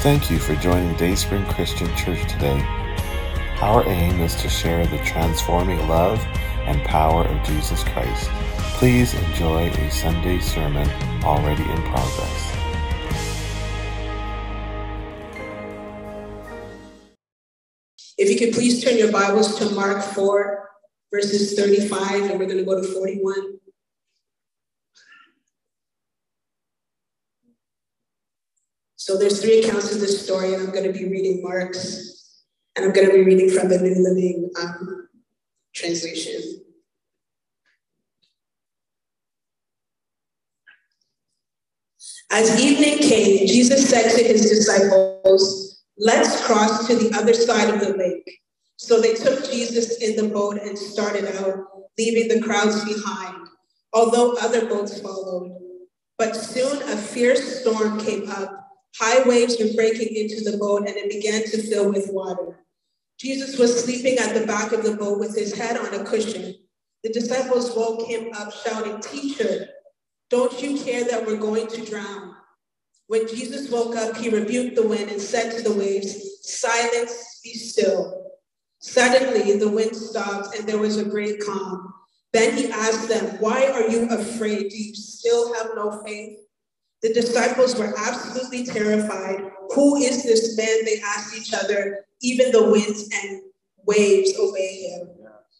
Thank you for joining Dayspring Christian Church today. Our aim is to share the transforming love and power of Jesus Christ. Please enjoy a Sunday sermon already in progress. If you could please turn your Bibles to Mark 4, verses 35, and we're going to go to 41. So there's three accounts of this story, and I'm going to be reading Mark's, and I'm going to be reading from the New Living Translation. As evening came, Jesus said to his disciples, "Let's cross to the other side of the lake." So they took Jesus in the boat and started out, leaving the crowds behind, although other boats followed. But soon a fierce storm came up. High waves were breaking into the boat, and it began to fill with water. Jesus was sleeping at the back of the boat with his head on a cushion. The disciples woke him up, shouting, "Teacher, don't you care that we're going to drown?" When Jesus woke up, he rebuked the wind and said to the waves, "Silence, be still." Suddenly, the wind stopped, and there was a great calm. Then he asked them, "Why are you afraid? Do you still have no faith?" The disciples were absolutely terrified. "Who is this man?" they asked each other. "Even the winds and waves obey him."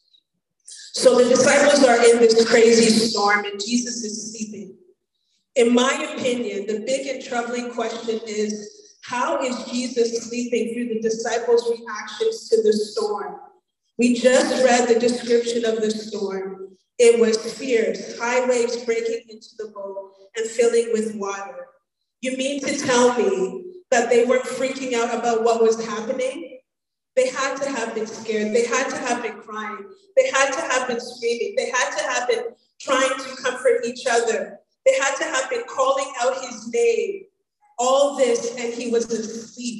So the disciples are in this crazy storm, and Jesus is sleeping. In my opinion, the big and troubling question is, how is Jesus sleeping through the disciples' reactions to the storm? We just read the description of the storm. It was fierce, high waves breaking into the boat and filling with water. You mean to tell me that they weren't freaking out about what was happening? They had to have been scared. They had to have been crying. They had to have been screaming. They had to have been trying to comfort each other. They had to have been calling out his name. All this, and he was asleep.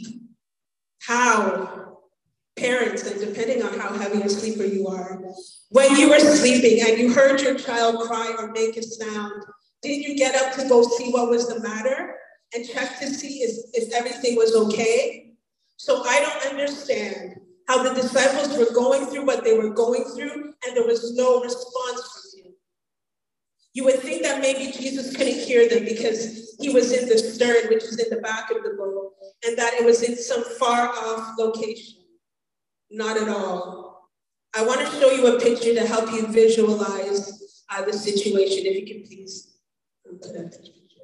How? Parents, and depending on how heavy a sleeper you are, when you were sleeping and you heard your child cry or make a sound, did you get up to go see what was the matter and check to see if everything was okay? So I don't understand how the disciples were going through what they were going through and there was no response from him. You would think that maybe Jesus couldn't hear them because he was in the stern, which is in the back of the boat, and that it was in some far off location. Not at all. I want to show you a picture to help you visualize the situation, if you can please put up this picture.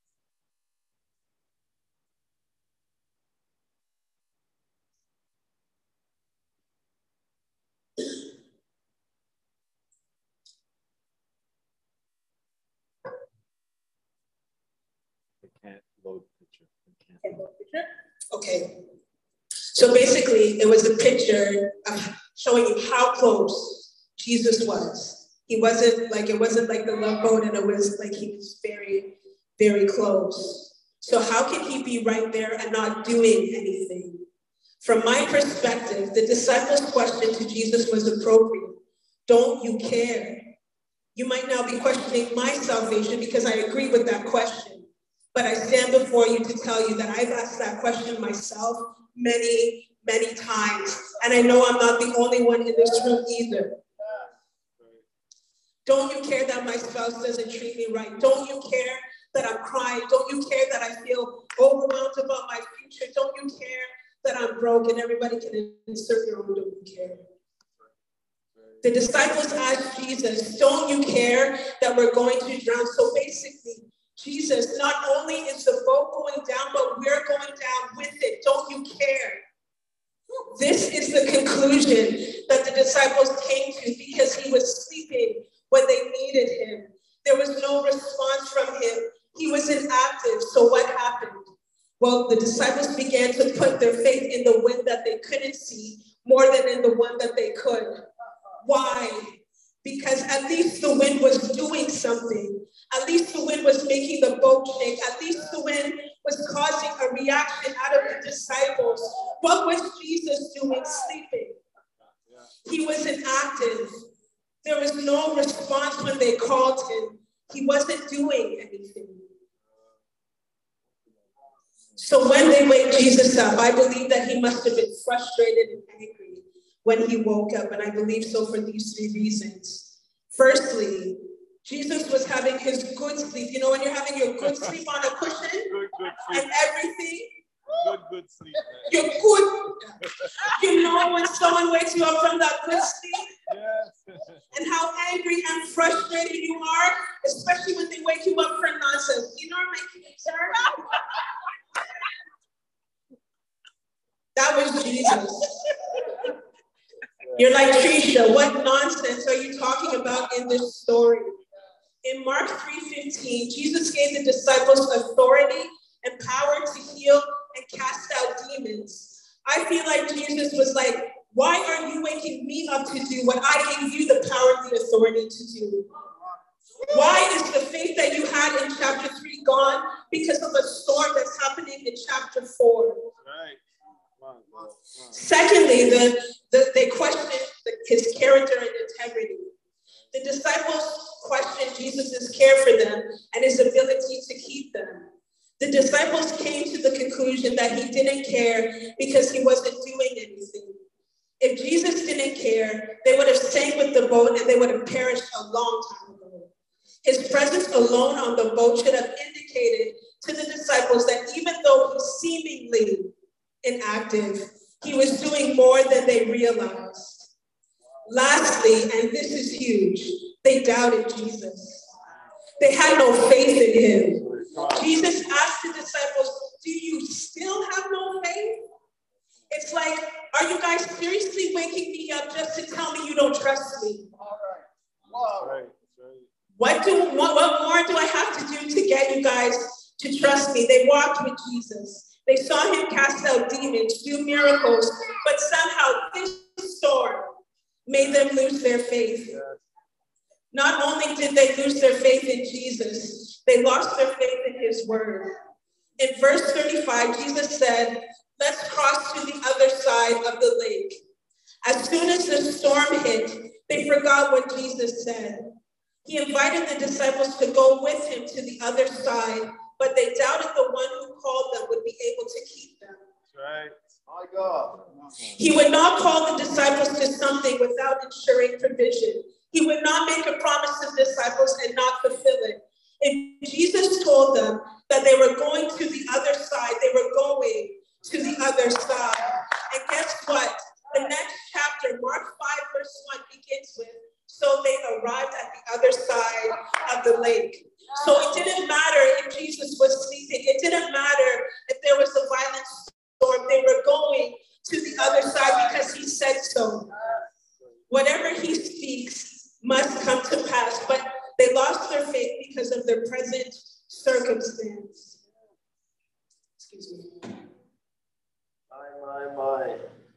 I can't load picture. Can't load picture? Okay. So basically, it was a picture showing you how close Jesus was. It wasn't like the Love Boat, and it was like he was very, very close. So how can he be right there and not doing anything? From my perspective, the disciples' question to Jesus was appropriate. Don't you care? You might now be questioning my salvation because I agree with that question. But I stand before you to tell you that I've asked that question myself many, many times. And I know I'm not the only one in this room either. Don't you care that my spouse doesn't treat me right? Don't you care that I'm crying? Don't you care that I feel overwhelmed about my future? Don't you care that I'm broke? And everybody can insert your own "don't you care." The disciples asked Jesus, "Don't you care that we're going to drown?" So basically, Jesus, not only is the boat going down, but we're going down with it. Don't you care? This is the conclusion that the disciples came to because he was sleeping when they needed him. There was no response from him. He was inactive. So what happened? Well, the disciples began to put their faith in the wind that they couldn't see more than in the one that they could. Why? Because at least the wind was doing something. At least the wind was making the boat shake. At least the wind was causing a reaction out of the disciples. What was Jesus doing sleeping? He was inactive. There was no response when they called him. He wasn't doing anything. So when they wake Jesus up, I believe that he must have been frustrated and angry when he woke up, and I believe so for these three reasons. Firstly, Jesus was having his good sleep. You know when you're having your good sleep on a cushion good and everything? Good sleep. You're good. You know when someone wakes you up from that good sleep? Yes. And how angry and frustrated you are, especially when they wake you up for nonsense. You know what I'm making, sir? That was Jesus. You're like, Trisha, what nonsense are you talking about in this story? In Mark 3:15, Jesus gave the disciples authority and power to heal and cast out demons. I feel like Jesus was like, why are you waking me up to do what I gave you the power and the authority to do? Why is the faith that you had in chapter 3 gone because of a storm that's happening in chapter 4? Right. Secondly, they questioned his character and integrity. The disciples questioned Jesus' care for them and his ability to keep them. The disciples came to the conclusion that he didn't care because he wasn't doing anything. If Jesus didn't care, they would have sank with the boat and they would have perished a long time ago. His presence alone on the boat should have indicated to the disciples that even though he's seemingly inactive, he was doing more than they realized. Lastly, and this is huge, they doubted Jesus. They had no faith in him. Jesus asked the disciples, do you still have no faith? It's like, are you guys seriously waking me up just to tell me you don't trust me? What more do I have to do to get you guys to trust me? They walked with Jesus. They saw him cast out demons, do miracles, but somehow this storm made them lose their faith. Not only did they lose their faith in Jesus, they lost their faith in his word. In verse 35, Jesus said, let's cross to the other side of the lake. As soon as the storm hit, they forgot what Jesus said. He invited the disciples to go with him to the other side, but they doubted the one who called them would be able to keep them. Right. My God. He would not call the disciples to something without ensuring provision. He would not make a promise to the disciples and not fulfill it. If Jesus told them that they were going to the other side, they were going to the other side. And guess what? The next chapter, Mark 5, verse 1, begins with, so they arrived at the other side of the lake. So it didn't matter if Jesus was sleeping. It didn't matter if there was a violent storm. They were going to the other side because he said so. Whatever he speaks must come to pass, but they lost their faith because of their present circumstance. Excuse me. My.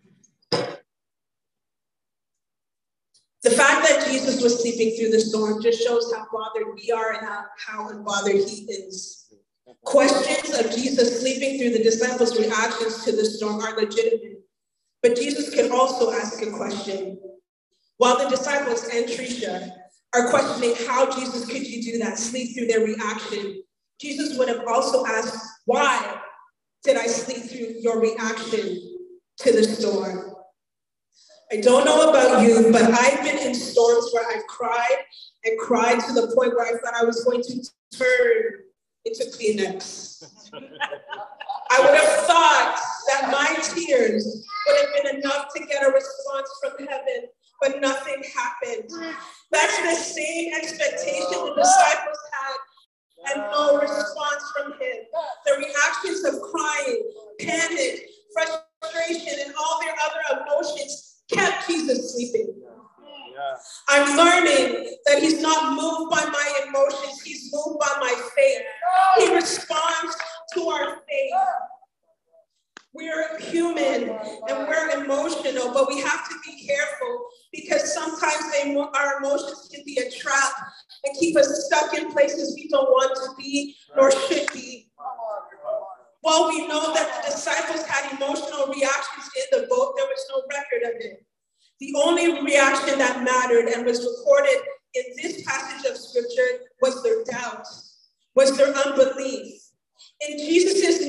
The fact that Jesus was sleeping through the storm just shows how bothered we are and how unbothered he is. Questions of Jesus sleeping through the disciples' reactions to the storm are legitimate, but Jesus can also ask a question. While the disciples and Trisha are questioning how Jesus could you do that, sleep through their reaction, Jesus would have also asked, why did I sleep through your reaction to the storm? I don't know about you, but I've been in storms where I've cried and cried to the point where I thought I was going to turn into Kleenex. I would have thought that my tears would have been enough to get a response from heaven, but nothing happened. That's the same expectation the disciples had, and no response from him. The reactions of crying, panic, frustration, and all their other emotions kept Jesus sleeping. I'm learning that he's not moved by my emotions, he's moved by my faith. He responds to our faith. We're human and we're emotional, but we have to be careful because sometimes our emotions can be a trap and keep us stuck in places we don't want to be nor should be. While we know that the disciples had emotional reactions in the boat, there was no record of it. The only reaction that mattered and was recorded in this passage of scripture was their doubt, was their unbelief. In Jesus'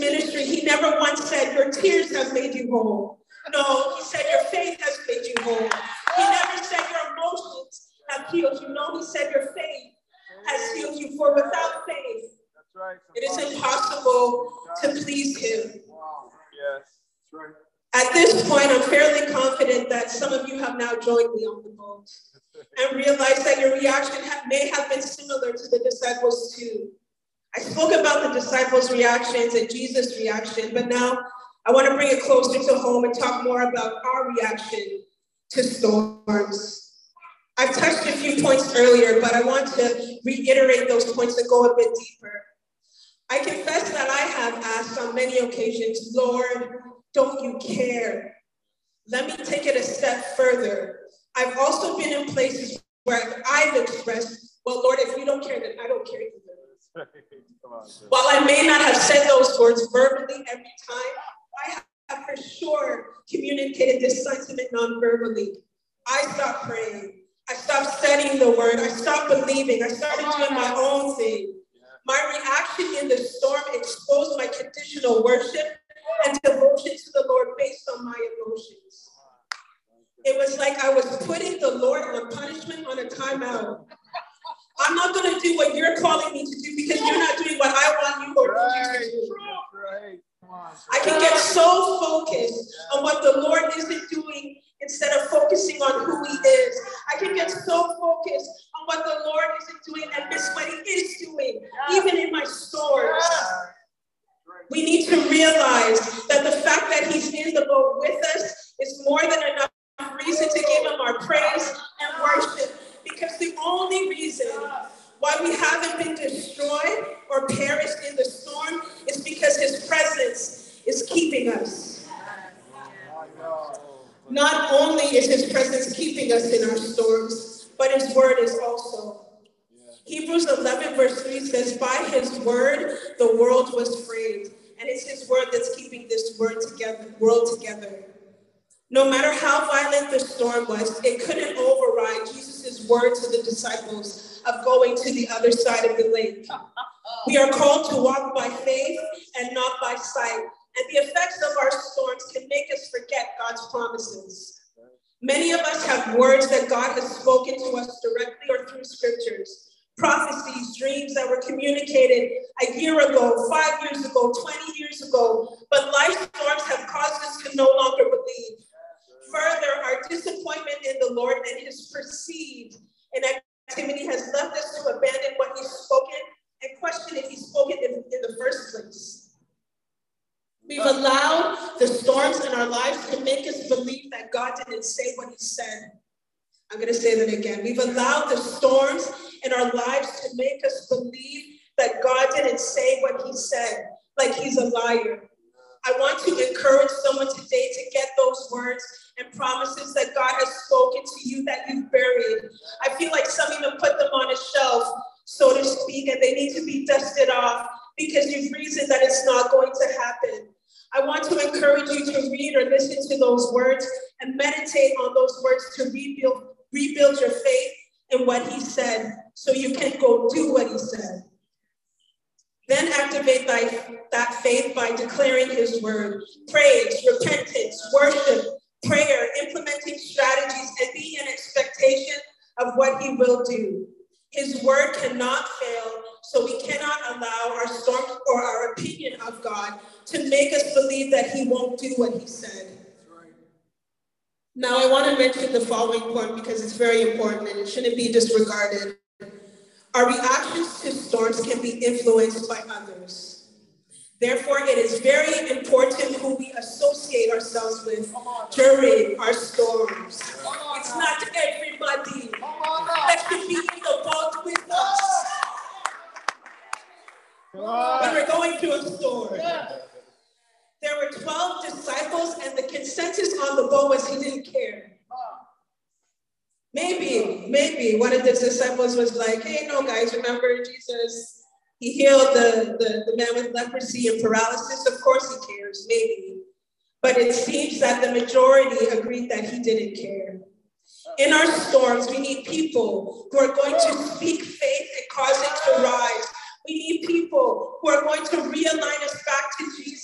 ministry, he never once said, your tears have made you whole. No, he said, your faith has made you whole. He never said your emotions have healed you. No, he said your faith has healed you. For without faith, it is impossible to please him. Wow. Yes, that's right. At this point, I'm fairly confident that some of you have now joined me on the boat and realized that your reaction may have been similar to the disciples too. I spoke about the disciples' reactions and Jesus' reaction, but now I want to bring it closer to home and talk more about our reaction to storms. I've touched a few points earlier, but I want to reiterate those points and go a bit deeper. I confess that I have asked on many occasions, Lord, don't you care? Let me take it a step further. I've also been in places where I've expressed, well, Lord, if you don't care, then I don't care either. While I may not have said those words verbally every time, I have for sure communicated this sentiment non-verbally. I stopped praying. I stopped studying the word. I stopped believing. I started doing my own thing. My reaction in the storm exposed my conditional worship and devotion to the Lord based on my emotions. It was like I was putting the Lord on punishment on a timeout. I'm not going to do what you're calling me to do because you're not doing what I want you or need you to do. I can get so focused on what the Lord isn't doing instead of focusing on who he is. I can get so focused on what the Lord isn't doing and miss what he is doing, even in my storms. We need to realize that the fact that he's in the boat with us is more than enough reason to give him our praise and worship. Because the only reason why we haven't been destroyed or perished in the storm is because his presence is keeping us. Not only is his presence keeping us in our storms, but his word is also. Hebrews 11 verse 3 says, by his word, the world was framed. And it's his word that's keeping this world together. No matter how violent the storm was, it couldn't override Jesus' word to the disciples of going to the other side of the lake. We are called to walk by faith and not by sight. And the effects of our storms can make us forget God's promises. Many of us have words that God has spoken to us directly or through scriptures. Prophecies, dreams that were communicated a year ago, 5 years ago, 20 years ago. But life storms have caused us to no longer believe. Further, our disappointment in the Lord and his perceived inactivity has left us to abandon what he's spoken and question if he spoke it in the first place. We've allowed the storms in our lives to make us believe that God didn't say what he said. I'm going to say that again. We've allowed the storms in our lives to make us believe that God didn't say what he said, like he's a liar. I want to encourage someone today to get those words and promises that God has spoken to you that you've buried. I feel like some even put them on a shelf, so to speak, and they need to be dusted off because you've reasoned that it's not going to happen. I want to encourage you to read or listen to those words and meditate on those words to rebuild your faith in what he said so you can go do what he said. Then activate that faith by declaring his word. Praise, repentance, worship, prayer, implementing strategies, and be in expectation of what he will do. His word cannot fail, so we cannot allow our storms or our opinion of God to make us believe that he won't do what he said. Now, I want to mention the following point because it's very important and it shouldn't be disregarded. Our reactions to storms can be influenced by others. Therefore, it is very important who we associate ourselves with during our storms. It's not everybody that should be in the boat with us when we're going through a storm. There were 12 disciples, and the consensus on the boat was he didn't care. Maybe one of the disciples was like, hey, no, guys, remember Jesus? He healed the man with leprosy and paralysis. Of course he cares, maybe. But it seems that the majority agreed that he didn't care. In our storms, we need people who are going to speak faith and cause it to rise. We need people who are going to realign us back to Jesus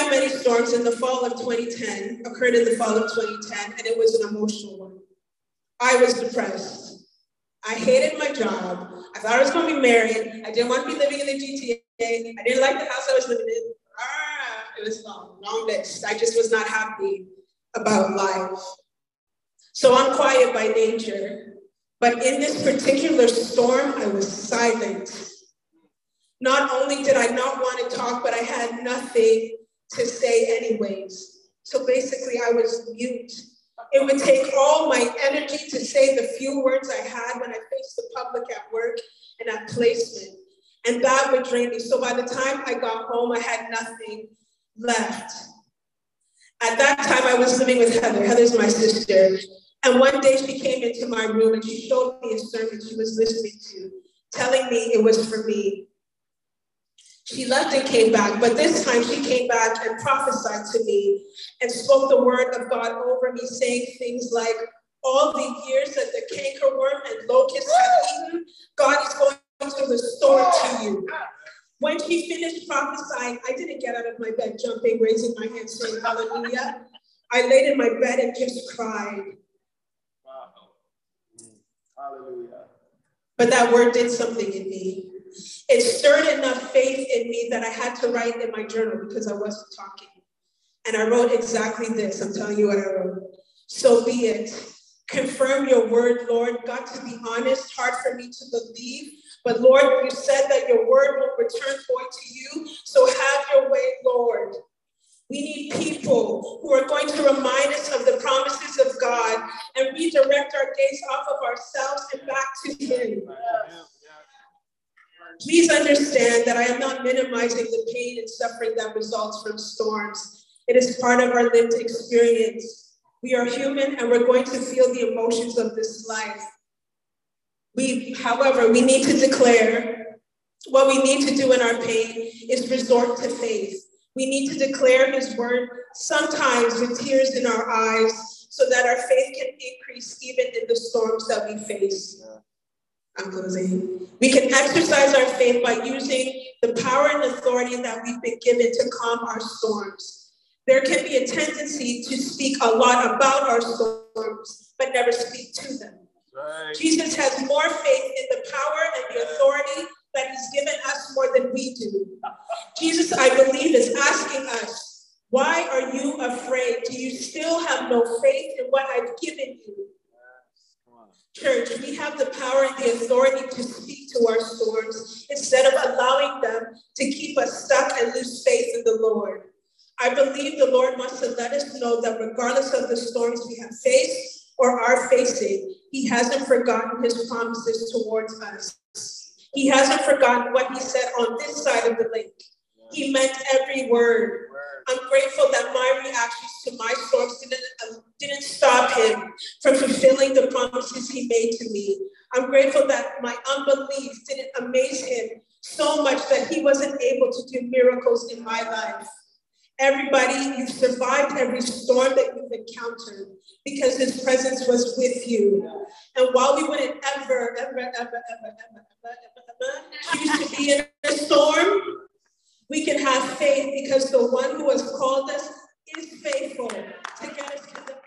of many storms in the fall of 2010, occurred in the fall of 2010, and it was an emotional one. I was depressed. I hated my job. I thought I was going to be married. I didn't want to be living in the GTA. I didn't like the house I was living in. It was long list. I just was not happy about life. So I'm quiet by nature. But in this particular storm, I was silent. Not only did I not want to talk, but I had nothing to say anyways. So basically, I was mute. It would take all my energy to say the few words I had when I faced the public at work and at placement. And that would drain me. So by the time I got home, I had nothing left. At that time, I was living with Heather. Heather's my sister. And one day she came into my room and she showed me a sermon she was listening to, telling me it was for me. She left and came back, but this time she came back and prophesied to me and spoke the word of God over me, saying things like, all the years that the cankerworm and locust have eaten, God is going to restore to you. When she finished prophesying, I didn't get out of my bed jumping, raising my hand, saying hallelujah. I laid in my bed and just cried. Wow. Hallelujah. But that word did something in me. It stirred enough faith in me that I had to write in my journal because I wasn't talking. And I wrote exactly this. I'm telling you what I wrote. So be it. Confirm your word, Lord. God, to be honest, hard for me to believe. But Lord, you said that your word will return void to you. So have your way, Lord. We need people who are going to remind us of the promises of God and redirect our gaze off of ourselves and back to Him. Please understand that I am not minimizing the pain and suffering that results from storms. It is part of our lived experience. We are human and we're going to feel the emotions of this life. However, we need to declare what we need to do in our pain is resort to faith. We need to declare His word, sometimes with tears in our eyes, so that our faith can increase even in the storms that we face. I'm closing. We can exercise our faith by using the power and authority that we've been given to calm our storms. There can be a tendency to speak a lot about our storms, but never speak to them. Right. Jesus has more faith in the power and the authority that He's given us more than we do. Jesus, I believe, is asking us, why are you afraid? Do you still have no faith in what I've given you? Church, we have the power and the authority to speak to our storms instead of allowing them to keep us stuck and lose faith in the Lord. I believe the Lord wants to let us know that regardless of the storms we have faced or are facing, He hasn't forgotten His promises towards us. He hasn't forgotten what He said on this side of the lake. He meant every word. I'm grateful that my reactions to my storms didn't stop Him from fulfilling the promises He made to me. I'm grateful that my unbelief didn't amaze Him so much that He wasn't able to do miracles in my life. Everybody, you've survived every storm that you've encountered because His presence was with you. And while we wouldn't ever choose to be in a storm, we can have faith because the one who has called us is faithful to get us to the